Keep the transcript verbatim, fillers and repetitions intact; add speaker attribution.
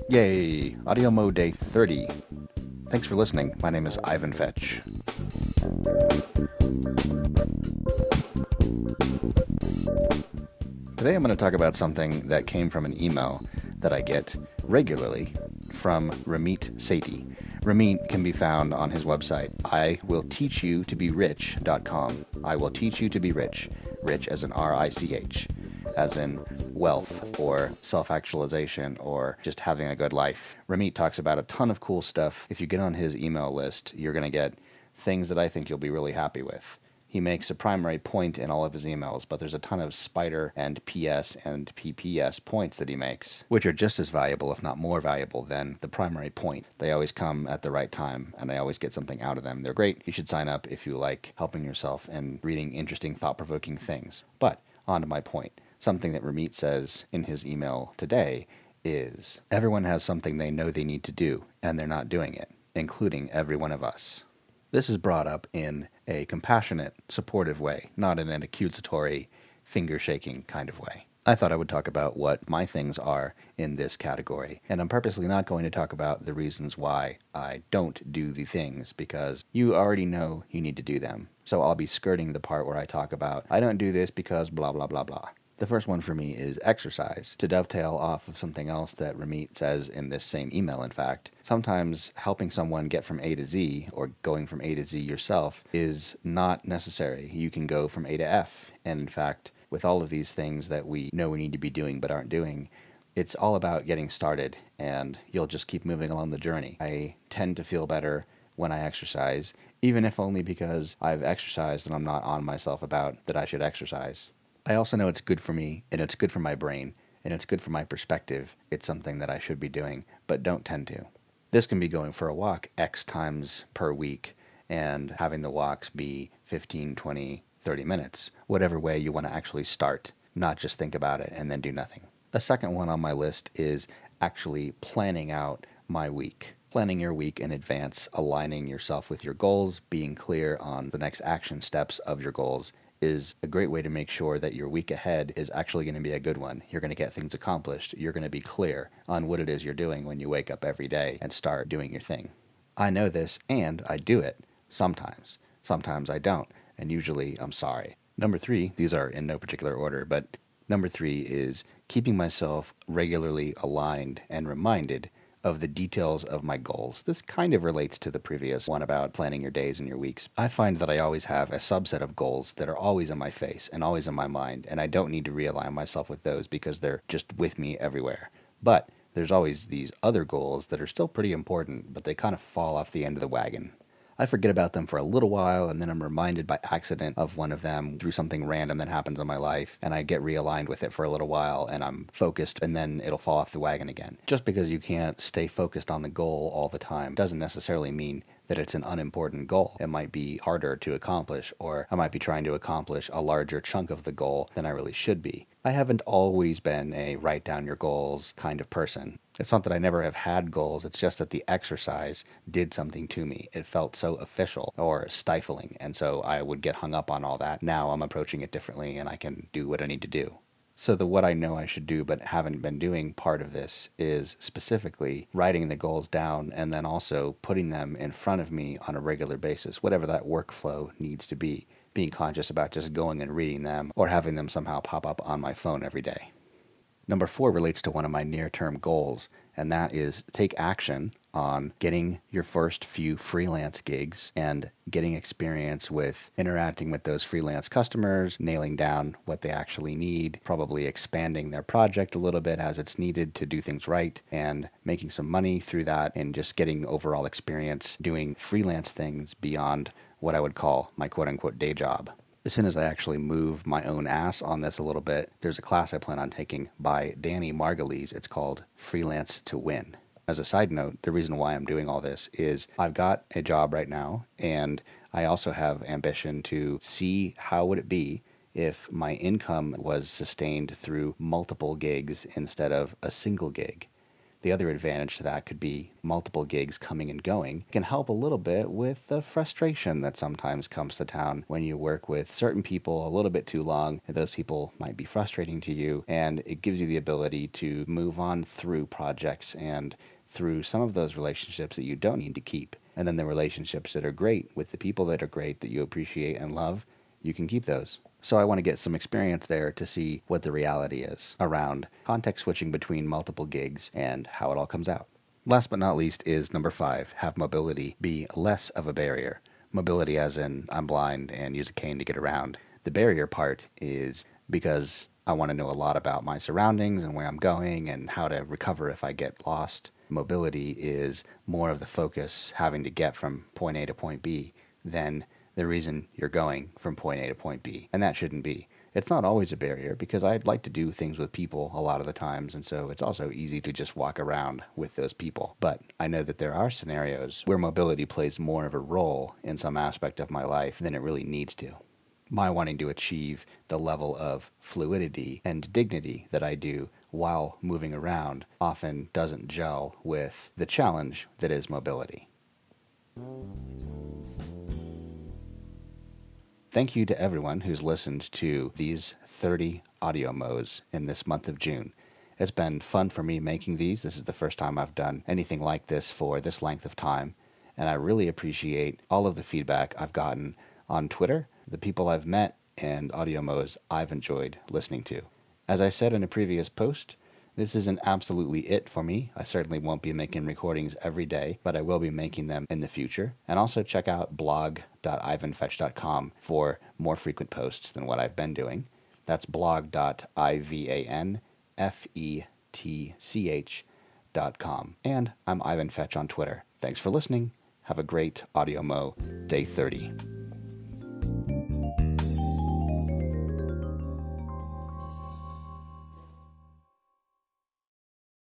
Speaker 1: Yay! Audio Mode Day thirty. Thanks for listening. My name is Ivan Fetch. Today I'm going to talk about something that came from an email that I get regularly from Ramit Sethi. Ramit can be found on his website, I will teach you to be rich dot com. I will teach you to be rich. Rich as in R I C H, as in wealth or self-actualization or just having a good life. Ramit talks about a ton of cool stuff. If you get on his email list, you're going to get things that I think you'll be really happy with. He makes a primary point in all of his emails, but there's a ton of spider and P S and P P S points that he makes, which are just as valuable, if not more valuable, than the primary point. They always come at the right time, and I always get something out of them. They're great. You should sign up if you like helping yourself and reading interesting, thought-provoking things. But on to my point. Something that Ramit says in his email today is, everyone has something they know they need to do, and they're not doing it, including every one of us. This is brought up in a compassionate, supportive way, not in an accusatory, finger-shaking kind of way. I thought I would talk about what my things are in this category, and I'm purposely not going to talk about the reasons why I don't do the things, because you already know you need to do them. So I'll be skirting the part where I talk about, I don't do this because blah blah blah blah. The first one for me is exercise. To dovetail off of something else that Ramit says in this same email, in fact, sometimes helping someone get from A to Z, or going from A to Z yourself, is not necessary. You can go from A to F. And in fact, with all of these things that we know we need to be doing but aren't doing, it's all about getting started, and you'll just keep moving along the journey. I tend to feel better when I exercise, even if only because I've exercised and I'm not on myself about that I should exercise. I also know it's good for me, and it's good for my brain, and it's good for my perspective. It's something that I should be doing, but don't tend to. This can be going for a walk X times per week, and having the walks be fifteen, twenty, thirty minutes, whatever way you want to actually start, not just think about it and then do nothing. A second one on my list is actually planning out my week. Planning your week in advance, aligning yourself with your goals, being clear on the next action steps of your goals, is a great way to make sure that your week ahead is actually going to be a good one. You're going to get things accomplished. You're going to be clear on what it is you're doing when you wake up every day and start doing your thing. I know this, and I do it sometimes. Sometimes I don't, and usually I'm sorry. Number three, these are in no particular order, but number three is keeping myself regularly aligned and reminded of the details of my goals. This kind of relates to the previous one about planning your days and your weeks. I find that I always have a subset of goals that are always in my face and always in my mind, and I don't need to realign myself with those because they're just with me everywhere. But there's always these other goals that are still pretty important, but they kind of fall off the end of the wagon. I forget about them for a little while, and then I'm reminded by accident of one of them through something random that happens in my life, and I get realigned with it for a little while, and I'm focused, and then it'll fall off the wagon again. Just because you can't stay focused on the goal all the time doesn't necessarily mean that it's an unimportant goal. It might be harder to accomplish, or I might be trying to accomplish a larger chunk of the goal than I really should be. I haven't always been a write down your goals kind of person. It's not that I never have had goals, it's just that the exercise did something to me. It felt so official or stifling, and so I would get hung up on all that. Now I'm approaching it differently, and I can do what I need to do. So the what I know I should do but haven't been doing part of this is specifically writing the goals down and then also putting them in front of me on a regular basis, whatever that workflow needs to be. Being conscious about just going and reading them or having them somehow pop up on my phone every day. Number four relates to one of my near-term goals, and that is take action on getting your first few freelance gigs and getting experience with interacting with those freelance customers, nailing down what they actually need, probably expanding their project a little bit as it's needed to do things right, and making some money through that and just getting overall experience doing freelance things beyond what I would call my quote-unquote day job. As soon as I actually move my own ass on this a little bit, there's a class I plan on taking by Danny Margulies. It's called Freelance to Win. As a side note, the reason why I'm doing all this is I've got a job right now, and I also have ambition to see how would it be if my income was sustained through multiple gigs instead of a single gig. The other advantage to that could be multiple gigs coming and going can help a little bit with the frustration that sometimes comes to town when you work with certain people a little bit too long. Those people might be frustrating to you, and it gives you the ability to move on through projects and through some of those relationships that you don't need to keep. And then the relationships that are great with the people that are great that you appreciate and love, you can keep those. So I want to get some experience there to see what the reality is around context switching between multiple gigs and how it all comes out. Last but not least is number five, have mobility be less of a barrier. Mobility as in I'm blind and use a cane to get around. The barrier part is because I want to know a lot about my surroundings and where I'm going and how to recover if I get lost. Mobility is more of the focus having to get from point A to point B than the reason you're going from point A to point B. And that shouldn't be. It's not always a barrier because I'd like to do things with people a lot of the times, and so it's also easy to just walk around with those people. But I know that there are scenarios where mobility plays more of a role in some aspect of my life than it really needs to. My wanting to achieve the level of fluidity and dignity that I do while moving around often doesn't gel with the challenge that is mobility. Thank you to everyone who's listened to these thirty audio mo's in this month of June. It's been fun for me making these. This is the first time I've done anything like this for this length of time, and I really appreciate all of the feedback I've gotten on Twitter, the people I've met, and audio mo's I've enjoyed listening to. As I said in a previous post, this isn't absolutely it for me. I certainly won't be making recordings every day, but I will be making them in the future. And also check out blog dot ivan fetch dot com for more frequent posts than what I've been doing. That's blog dot ivan fetch dot com. And I'm Ivan Fetch on Twitter. Thanks for listening. Have a great audio mo day thirty.